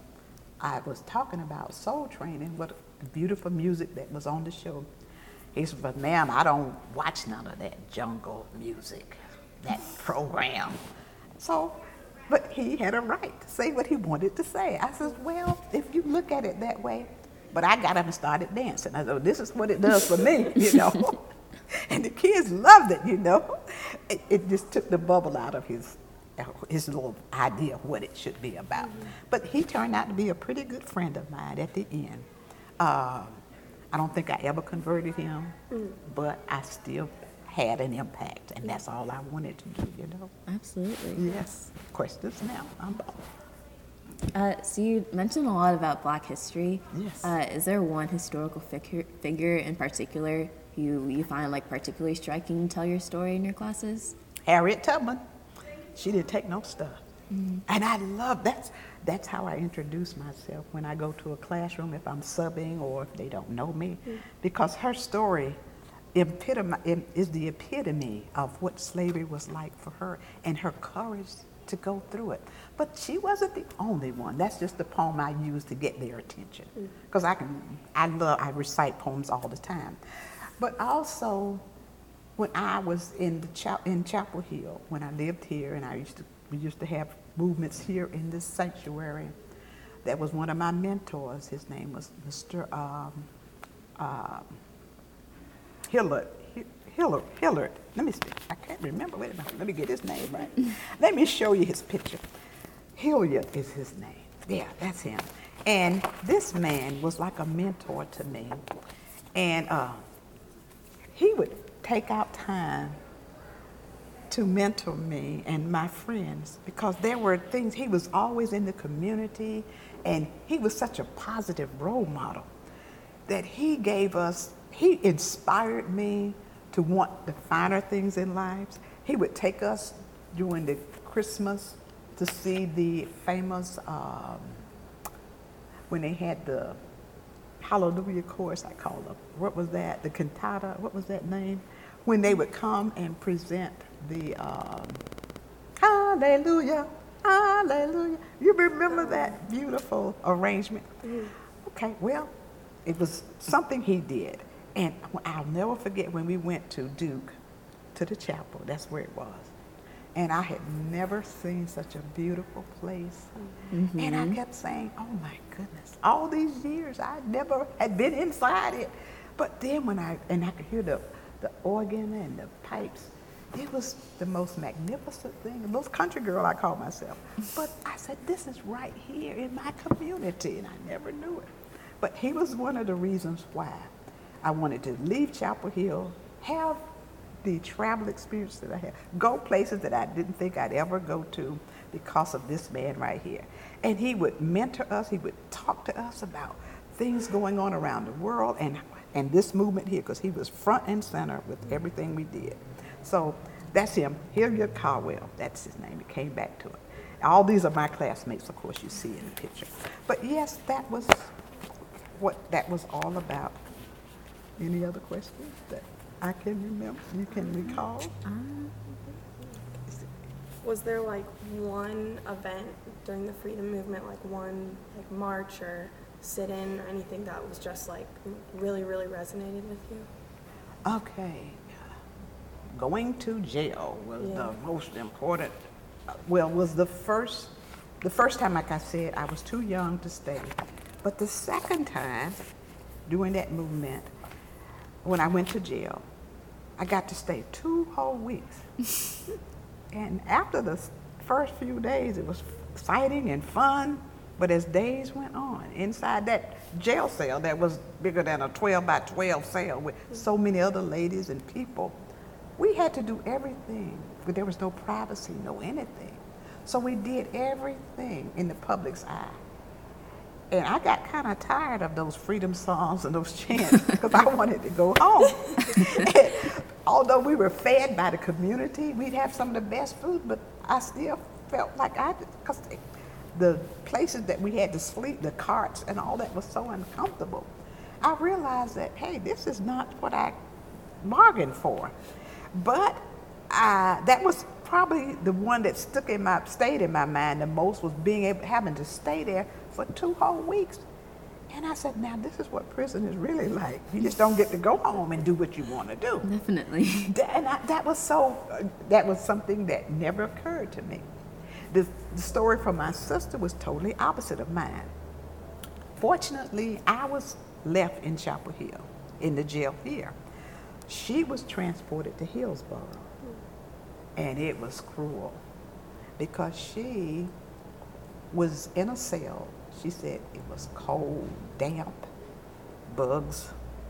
I was talking about Soul Train and what beautiful music that was on the show. He said, but ma'am, I don't watch none of that jungle music, that program. So, but he had a right to say what he wanted to say. I said, well, if you look at it that way, but I got up and started dancing. I said, this is what it does for me, you know. And the kids loved it, you know. It, it just took the bubble out of his his little idea of what it should be about. Mm-hmm. But he turned out to be a pretty good friend of mine at the end. Um, I don't think I ever converted him, mm. but I still had an impact, and that's all I wanted to do, you know. Absolutely. Yes. Questions now? I'm uh, so you mentioned a lot about Black history. Yes. Uh, is there one historical figure, figure in particular who you find like particularly striking to tell your story in your classes? Harriet Tubman. She didn't take no stuff. Mm-hmm. And I love, that's, that's how I introduce myself when I go to a classroom, if I'm subbing or if they don't know me, mm-hmm. because her story epitomi- is the epitome of what slavery was like for her and her courage to go through it. But she wasn't the only one. That's just the poem I use to get their attention. Because I can, I love, I recite poems all the time. But also, when I was in the cha- in Chapel Hill, when I lived here, and I used to, we used to have movements here in this sanctuary. That was one of my mentors. His name was Mister Um, uh, Hillard. Hillard, Hillard, let me see, I can't remember, wait a minute, let me get his name right. Let me show you his picture. Hilliard is his name, yeah, that's him. And this man was like a mentor to me. And uh, he would take out time to mentor me and my friends, because there were things, he was always in the community, and he was such a positive role model that he gave us, he inspired me to want the finer things in lives. He would take us during the Christmas to see the famous, um, when they had the Hallelujah chorus, I call it, what was that, the cantata, what was that name? When they would come and present the um, Hallelujah, Hallelujah. You remember that beautiful arrangement? Mm-hmm. Okay, well, it was something he did. And I'll never forget when we went to Duke, to the chapel, that's where it was. And I had never seen such a beautiful place. Mm-hmm. And I kept saying, oh my goodness, all these years I never had been inside it. But then when I, and I could hear the, the organ and the pipes, it was the most magnificent thing, the most country girl I call myself. But I said, this is right here in my community, and I never knew it. But he was one of the reasons why I wanted to leave Chapel Hill, have the travel experience that I had, go places that I didn't think I'd ever go to because of this man right here. And he would mentor us, he would talk to us about things going on around the world and, and this movement here, because he was front and center with everything we did. So that's him, Hilliard Caldwell, that's his name, he came back to it. All these are my classmates, of course, you see in the picture. But yes, that was what that was all about. Any other questions that I can remember, you can recall? Um, was there like one event during the freedom movement, like one like march or sit-in or anything that was just like really, really resonated with you? Okay. Going to jail was yeah. the most important, well, was the first, the first time, like I said, I was too young to stay. But the second time, during that movement, when I went to jail, I got to stay two whole weeks. And after the first few days, it was exciting and fun. But as days went on, inside that jail cell that was bigger than a twelve by twelve cell with so many other ladies and people, we had to do everything, but there was no privacy, no anything. So we did everything in the public's eye. And I got kind of tired of those freedom songs and those chants because I wanted to go home. Although we were fed by the community, we'd have some of the best food, but I still felt like I, because the places that we had to sleep, the carts and all that was so uncomfortable. I realized that, hey, this is not what I bargained for. But uh, that was probably the one that stuck in my, stayed in my mind the most, was being able, having to stay there for two whole weeks. And I said, now this is what prison is really like. You just don't get to go home and do what you want to do. Definitely. And I, that was so, uh, that was something that never occurred to me. The, the story from my sister was totally opposite of mine. Fortunately, I was left in Chapel Hill, in the jail here. She was transported to Hillsborough, and it was cruel because she was in a cell. She said it was cold, damp, bugs.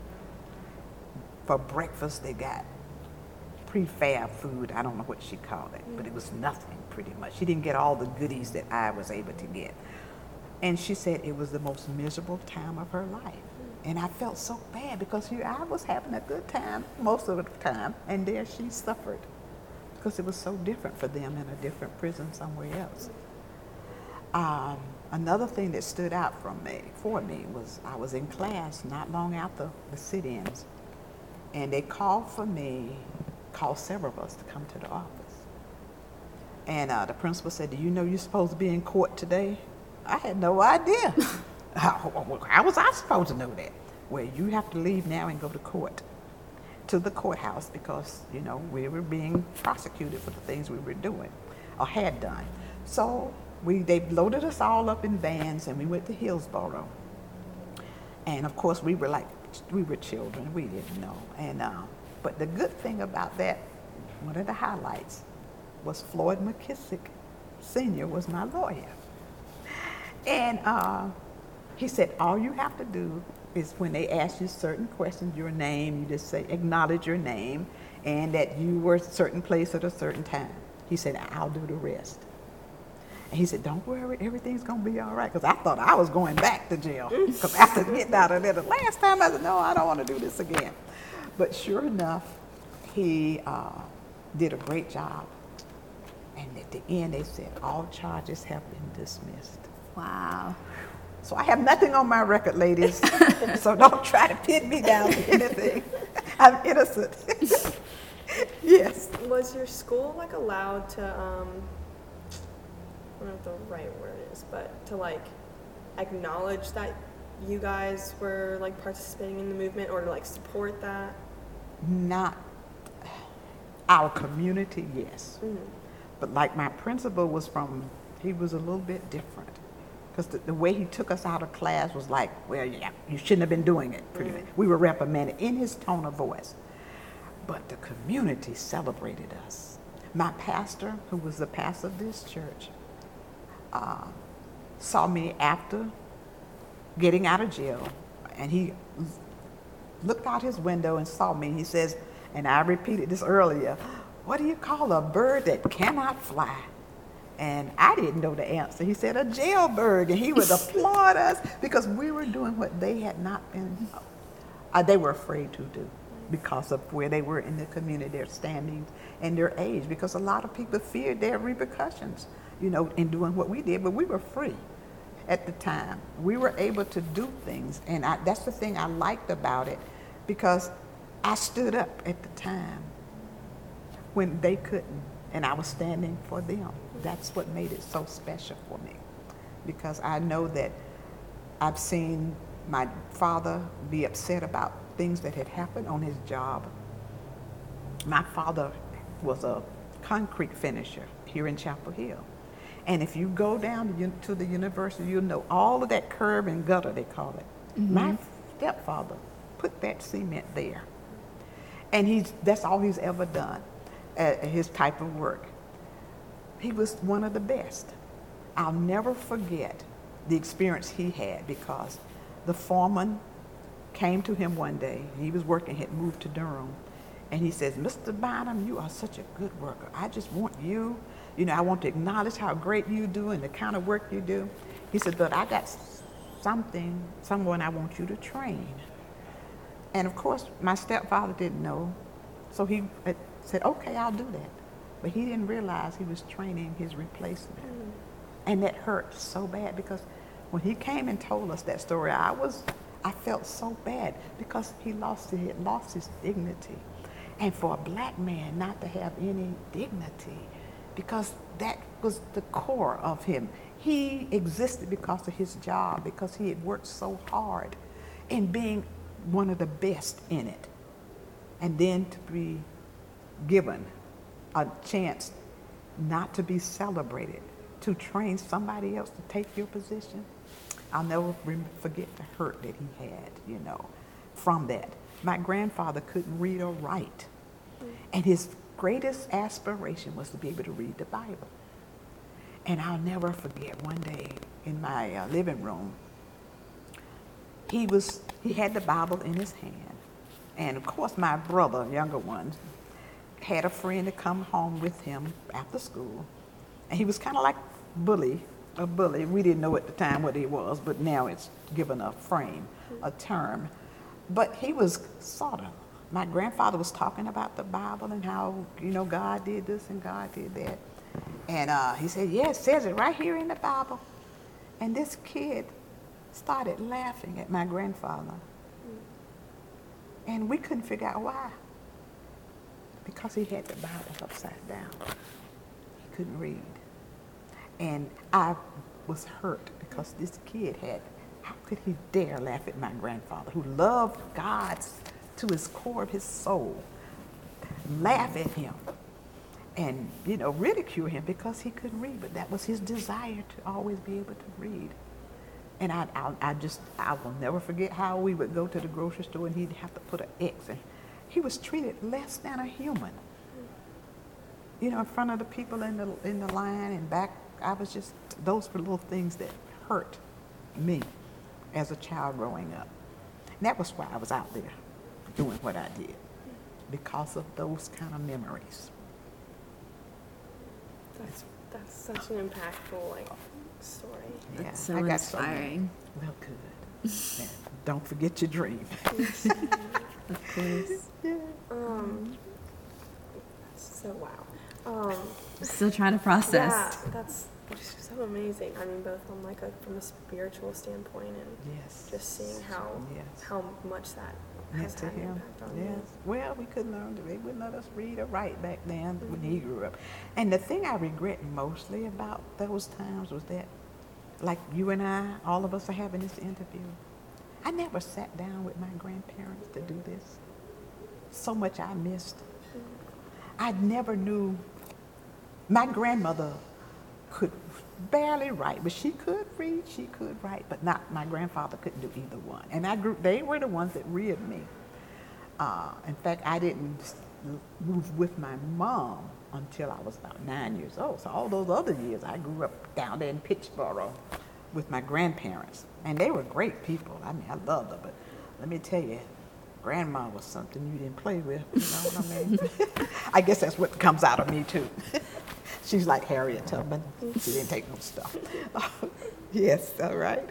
For breakfast, they got prefab food. I don't know what she called it, but it was nothing pretty much. She didn't get all the goodies that I was able to get. And she said it was the most miserable time of her life. And I felt so bad because here I was having a good time most of the time, and there she suffered because it was so different for them in a different prison somewhere else. Um, another thing that stood out from me, for me was I was in class not long after the sit-ins, and they called for me, called several of us to come to the office. And uh, the principal said, do you know you're supposed to be in court today? I had no idea. how, how was I supposed to know that? Well, you have to leave now and go to court, to the courthouse, because, you know, we were being prosecuted for the things we were doing or had done. So we, they loaded us all up in vans and we went to Hillsborough. And of course we were like, we were children, we didn't know. And, uh, but the good thing about that, one of the highlights, was Floyd McKissick Senior was my lawyer. And uh, he said, all you have to do is when they ask you certain questions, your name, you just say, acknowledge your name, and that you were at a certain place at a certain time. He said, I'll do the rest. And he said, don't worry, everything's gonna be all right. Because I thought I was going back to jail. Because after getting out of there the last time, I said, no, I don't want to do this again. But sure enough, he uh, did a great job. And at the end, they said, all charges have been dismissed. Wow. So I have nothing on my record, ladies. So don't try to pin me down to anything. I'm innocent. Yes. Was your school like allowed to, um, I don't know what the right word is, but to like acknowledge that you guys were like participating in the movement or to like support that? Not our community, yes. Mm-hmm. But like my principal was from, he was a little bit different. Because the, the way he took us out of class was like, well, yeah, you shouldn't have been doing it, pretty Mm-hmm. much. We were reprimanded in his tone of voice. But the community celebrated us. My pastor, who was the pastor of this church, uh, saw me after getting out of jail, and he looked out his window and saw me. He says, and I repeated this earlier, what do you call a bird that cannot fly? And I didn't know the answer. He said, a jailbird. And he would applaud us because we were doing what they had not been, uh, they were afraid to do because of where they were in the community, their standings and their age. Because a lot of people feared their repercussions, you know, in doing what we did. But we were free at the time. We were able to do things. And I, that's the thing I liked about it, because I stood up at the time when they couldn't, and I was standing for them. That's what made it so special for me, because I know that I've seen my father be upset about things that had happened on his job. My father was a concrete finisher here in Chapel Hill. And if you go down to the university, you'll know all of that curb and gutter, they call it. Mm-hmm. My stepfather put that cement there. And he's, that's all he's ever done at his type of work. He was one of the best. I'll never forget the experience he had, because the foreman came to him one day. He was working, had moved to Durham. And he says, Mister Bynum, you are such a good worker. I just want you, you know, I want to acknowledge how great you do and the kind of work you do. He said, but I got something, someone I want you to train. And of course, my stepfather didn't know. So he said, okay, I'll do that. But he didn't realize he was training his replacement. Mm. And that hurt so bad, because when he came and told us that story, I was, I felt so bad, because he lost, he had lost his dignity. And for a black man not to have any dignity, because that was the core of him. He existed because of his job, because he had worked so hard in being one of the best in it. And then to be given a chance not to be celebrated, to train somebody else to take your position. I'll never forget the hurt that he had, you know, from that. My grandfather couldn't read or write. And his greatest aspiration was to be able to read the Bible. And I'll never forget one day in my uh, living room, he was, he had the Bible in his hand. And of course, my brother, younger one, had a friend to come home with him after school. And he was kind of like bully a bully. We didn't know at the time what he was, but now it's given a frame, a term. But he was sort of, my grandfather was talking about the Bible and how, you know, God did this and God did that. And uh, he said, yeah, it says it right here in the Bible. And this kid started laughing at my grandfather. And we couldn't figure out why. Because he had the Bible upside down. He couldn't read. And I was hurt because this kid had, how could he dare laugh at my grandfather who loved God to his core of his soul, laugh at him and, you know, ridicule him because he couldn't read, but that was his desire to always be able to read. And I, I, I just, I will never forget how we would go to the grocery store and he'd have to put an X, and he was treated less than a human. You know, in front of the people in the, in the line and back, I was just, those were little things that hurt me as a child growing up. And that was why I was out there doing what I did, because of those kind of memories. That's that's such an impactful like story. Yeah, That's so I got inspiring. So well, good. And don't forget your dream. Of course. Yeah. Um. So wow. Um. Still trying to process. Yeah, that's just so amazing. I mean, both on like a from a spiritual standpoint and Yes. just seeing how Yes. how much that Meant has to had an him. impact on Yes. you. Well, we couldn't learn. They wouldn't let us read or write back then when he grew up. And the thing I regret mostly about those times was that, like you and I, all of us are having this interview. I never sat down with my grandparents to do this. So much I missed. I never knew. My grandmother could barely write, but she could read, she could write, but not, my grandfather couldn't do either one. And I grew, they were the ones that reared me. Uh, in fact, I didn't move with my mom until I was about nine years old. So all those other years, I grew up down there in Pittsboro with my grandparents. And they were great people. I mean, I loved them, but let me tell you, grandma was something you didn't play with, you know what I mean? I guess that's what comes out of me too. She's like Harriet Tubman. She didn't take no stuff. Yes, all right.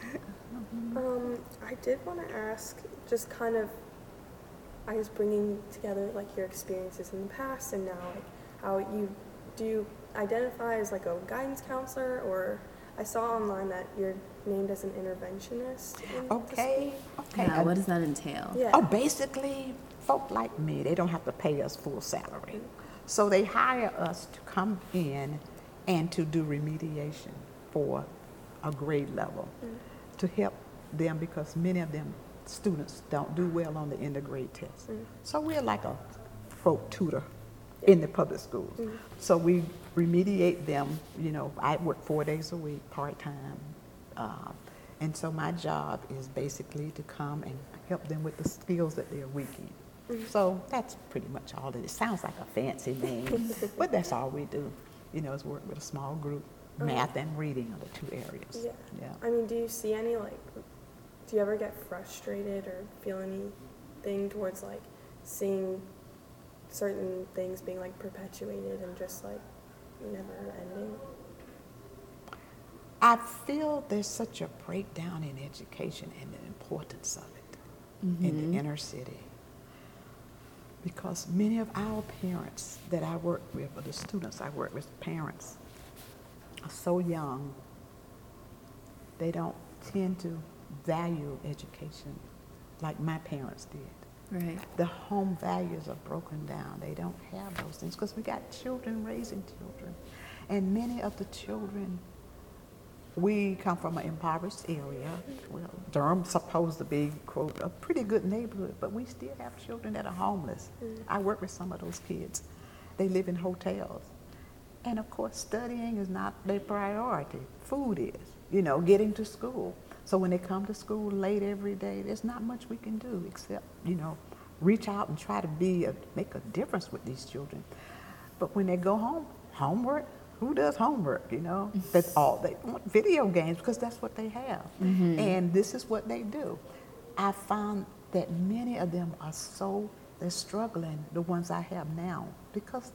Um, I did want to ask, just kind of, I guess, bringing together like your experiences in the past and now, like how you do you identify as like a guidance counselor, or I saw online that you're named as an interventionist. In Okay, okay. Yeah, what does that entail? The school? Yeah. Oh, basically, folk like me, they don't have to pay us full salary. So they hire us to come in and to do remediation for a grade level Mm. to help them, because many of them students don't do well on the end of grade test. Mm. So we're like a folk tutor in the public schools. Mm. So we remediate them, you know, I work four days a week, part-time. Uh, and so my job is basically to come and help them with the skills that they're weak in. So that's pretty much all it is. Sounds like a fancy name, but that's all we do. You know, is work with a small group. Math and reading are the two areas. Yeah. Yeah. I mean, do you see any like, do you ever get frustrated or feel anything towards like seeing certain things being like perpetuated and just like never ending? I feel there's such a breakdown in education and the importance of it Mm-hmm. in the inner city. Because many of our parents that I work with, or the students I work with, parents, are so young, they don't tend to value education like my parents did. Right. The home values are broken down. They don't have those things because we got children raising children. And many of the children, we come from an impoverished area. Well, Durham's supposed to be, quote, a pretty good neighborhood, but we still have children that are homeless. Mm. I work with some of those kids. They live in hotels. And of course, studying is not their priority. Food is, you know, getting to school. So when they come to school late every day, there's not much we can do except, you know, reach out and try to be a, make a difference with these children. But when they go home, homework, who does homework, you know? That's all. They want video games because that's what they have. Mm-hmm. And this is what they do. I found that many of them are so, they're struggling, the ones I have now, because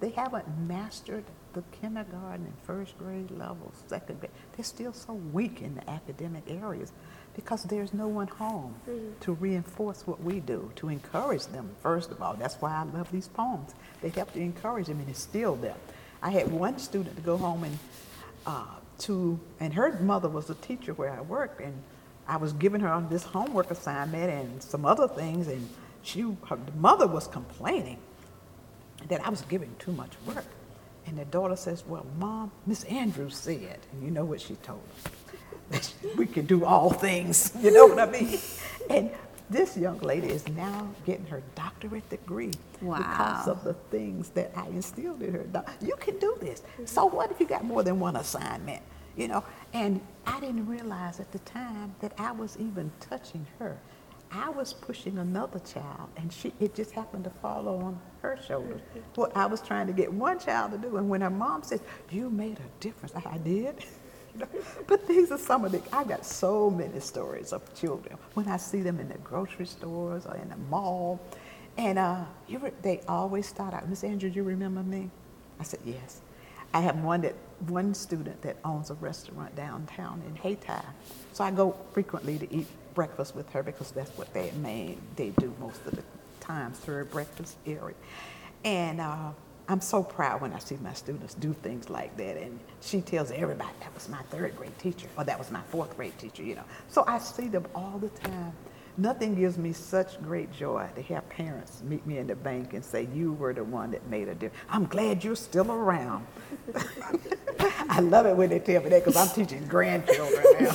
they haven't mastered the kindergarten and first grade levels, second grade. They're still so weak in the academic areas because there's no one home mm-hmm. to reinforce what we do, to encourage them, first of all. That's why I love these poems. They help to encourage them and instill them. I had one student to go home and uh, to, and her mother was a teacher where I worked, and I was giving her this homework assignment and some other things, and she, her mother was complaining that I was giving too much work. And the daughter says, well, Mom, Miss Andrews said, and you know what she told us, that we can do all things, you know what I mean? And this young lady is now getting her doctorate degree wow. because of the things that I instilled in her. You can do this. So what if you got more than one assignment, you know? And I didn't realize at the time that I was even touching her. I was pushing another child, and she it just happened to fall on her shoulders. What I was trying to get one child to do, and when her mom says, you made a difference, I did. You know? But these are some of the, I got so many stories of children when I see them in the grocery stores or in the mall, and uh, you re, they always start out, Miss Andrews, you remember me? I said, yes. I have one that one student that owns a restaurant downtown in Hayti, so I go frequently to eat breakfast with her because that's what they made. They do most of the time, serve breakfast area. And uh, I'm so proud when I see my students do things like that. And she tells everybody, that was my third grade teacher, or that was my fourth grade teacher, you know. So I see them all the time. Nothing gives me such great joy to have parents meet me in the bank and say, you were the one that made a difference. I'm glad you're still around. I love it when they tell me that because I'm teaching grandchildren now.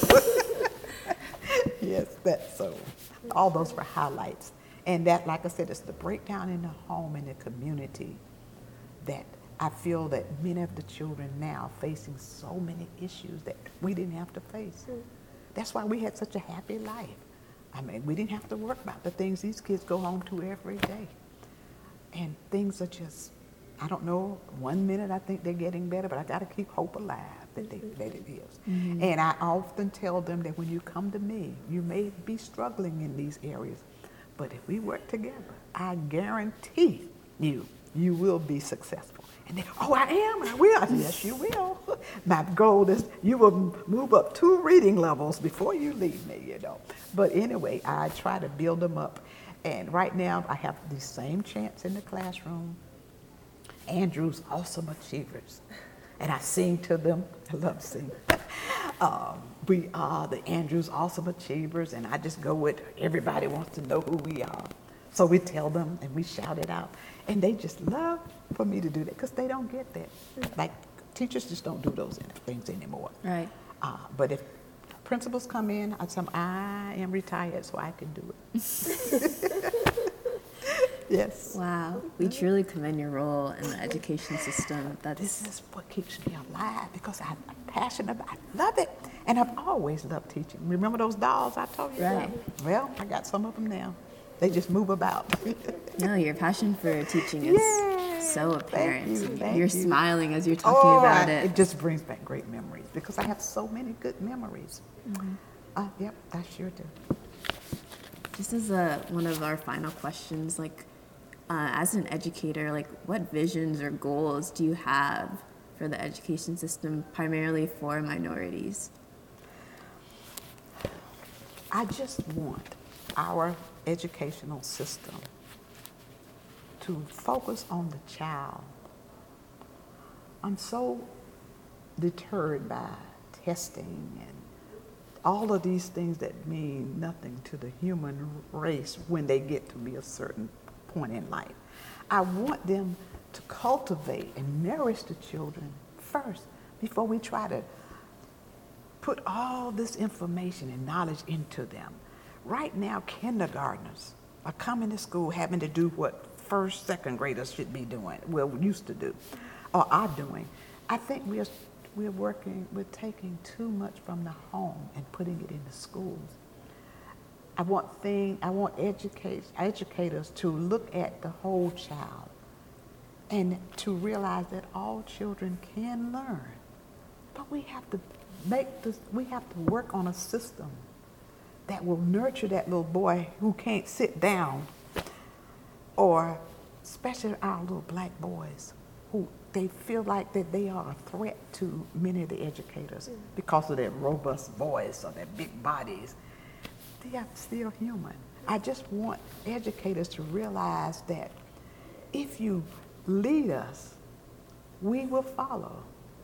Yes, that's so. All those were highlights. And that, like I said, it's the breakdown in the home and the community that I feel that many of the children now facing so many issues that we didn't have to face. Mm. That's why we had such a happy life. I mean, we didn't have to work about the things these kids go home to every day. And things are just, I don't know, one minute I think they're getting better, but I got to keep hope alive that, they, that it is. Mm-hmm. And I often tell them that when you come to me, you may be struggling in these areas, but if we work together, I guarantee you, you will be successful. And they, oh, I am, I will. I said, yes, you will. My goal is you will move up two reading levels before you leave me, you know. But anyway, I try to build them up. And right now, I have the same chance in the classroom. Andrews, awesome achievers. And I sing to them. I love singing. um, we are the Andrews Awesome Achievers, and I just go with everybody wants to know who we are. So we tell them, and we shout it out. And they just love for me to do that because they don't get that. Like, teachers just don't do those things anymore. Right. Uh, but if principals come in, I tell them, I am retired, so I can do it. Yes. Wow. We truly commend your role in the education system. That's This is what keeps me alive because I'm passionate about it. I love it. And I've always loved teaching. Remember those dolls I told you right. about? Well, I got some of them now. They just move about. No, your passion for teaching is Yay. so apparent. Thank you, thank You're you. smiling as you're talking oh, about I, it. It just brings back great memories because I have so many good memories. Mm-hmm. uh, yep, I sure do. Just as a, one of our final questions, like uh, as an educator, like what visions or goals do you have for the education system, primarily for minorities? I just want our educational system to focus on the child. I'm so deterred by testing and all of these things that mean nothing to the human race when they get to be a certain point in life. I want them to cultivate and nourish the children first before we try to put all this information and knowledge into them. Right now, kindergartners are coming to school having to do what first, second graders should be doing, well, used to do, or are doing. I think we're, we're working, we're taking too much from the home and putting it in the schools. I want thing, I want educate, educators to look at the whole child and to realize that all children can learn. But we have to make this, we have to work on a system that will nurture that little boy who can't sit down, or especially our little black boys who they feel like that they are a threat to many of the educators because of their robust voice or their big bodies. They are still human. I just want educators to realize that if you lead us, we will follow.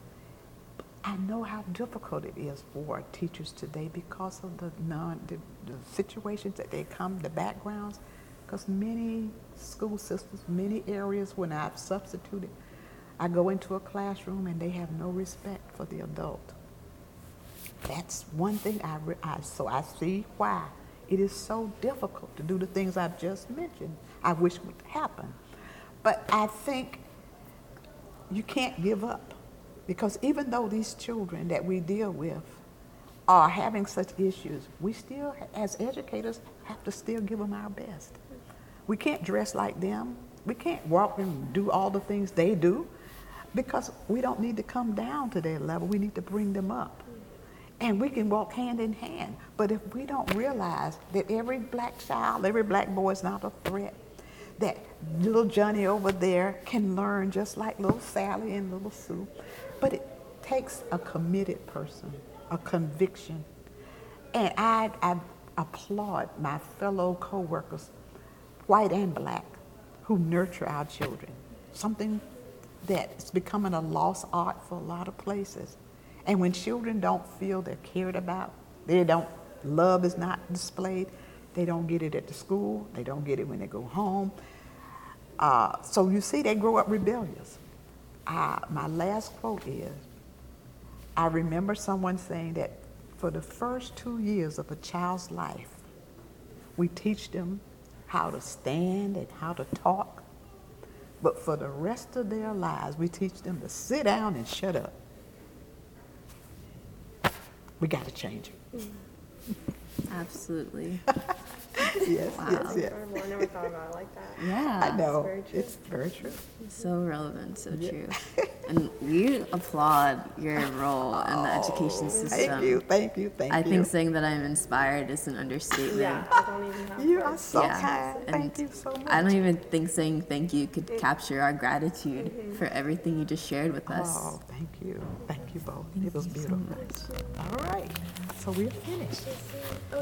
I know how difficult it is for teachers today because of the non the, the situations that they come, the backgrounds, because many school systems, many areas when I've substituted, I go into a classroom and they have no respect for the adult. That's one thing I, re I so I see why it is so difficult to do the things I've just mentioned. I wish would happen, but I think you can't give up. Because even though these children that we deal with are having such issues, we still, as educators, have to still give them our best. We can't dress like them. We can't walk and do all the things they do because we don't need to come down to their level. We need to bring them up. And we can walk hand in hand. But if we don't realize that every black child, every black boy is not a threat, that little Johnny over there can learn just like little Sally and little Sue. But it takes a committed person, a conviction. And I, I applaud my fellow co-workers, white and black, who nurture our children. Something that's becoming a lost art for a lot of places. And when children don't feel they're cared about, they don't, love is not displayed, they don't get it at the school, they don't get it when they go home. Uh, so you see, they grow up rebellious. Uh, my last quote is, I remember someone saying that for the first two years of a child's life, we teach them how to stand and how to talk, but for the rest of their lives, we teach them to sit down and shut up. We got to change it. Absolutely. Yes, Wow. yes, yes. Incredible. I never thought about it like that. Yeah. I know. very true. It's very true. So relevant, so true. And we applaud your role in the education system. Thank you, thank you, thank I you. think saying that I'm inspired is an understatement. Yeah, I don't even have You are words. so Yeah. kind. Thank And you so much. I don't even think saying thank you could capture our gratitude for everything you just shared with us. Oh, thank you. Thank you both. Thank It was you so beautiful. much. All right. So we're finished. Oh,